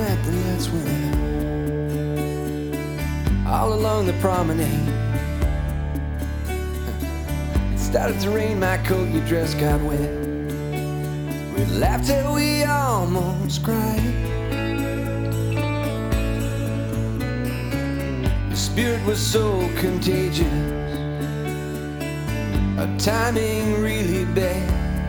night the lights went out. All along the promenade, it started to rain, my coat, your dress got wet. We laughed till we almost cried. Your spirit was so contagious, our timing really bad.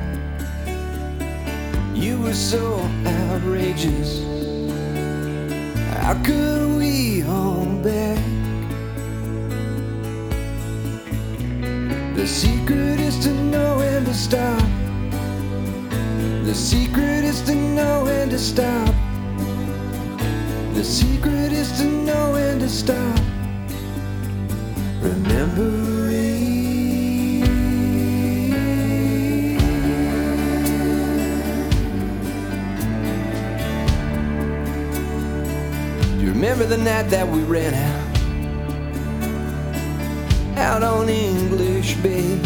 You were so outrageous. How could we hold back? The secret is to know when to stop. The secret is to know when to stop. The secret is to know when to stop. Remembering. Remember the night that we ran out on English Bay.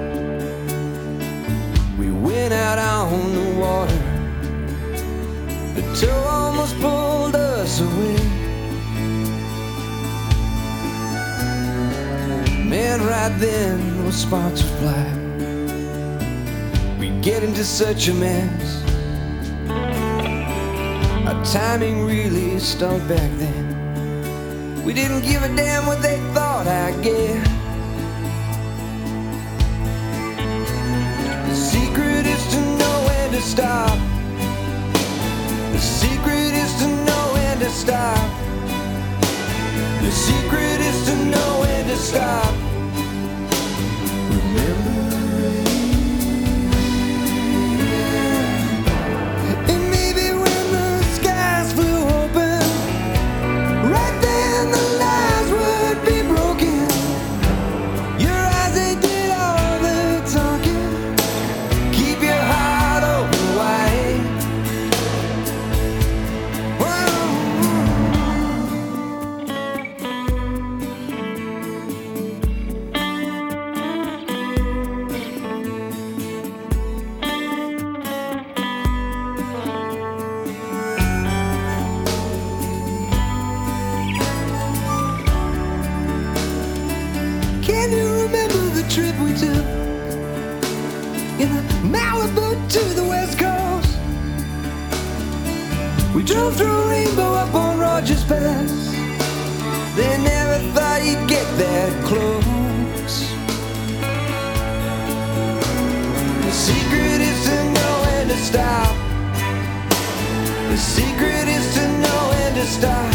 We went out on the water, the tow almost pulled us away. Man, right then those sparks would fly. We'd get into such a mess. Our timing really stunk back then. We didn't give a damn what they thought, I guess. The secret is to know when to stop. The secret is to know when to stop. The secret is to know when to stop. Remember. Can you remember the trip we took in the Malibu to the West Coast? We drove through a rainbow up on Rogers Pass. They never thought you'd get that close. The secret is to know when to stop. The secret is to know when to stop.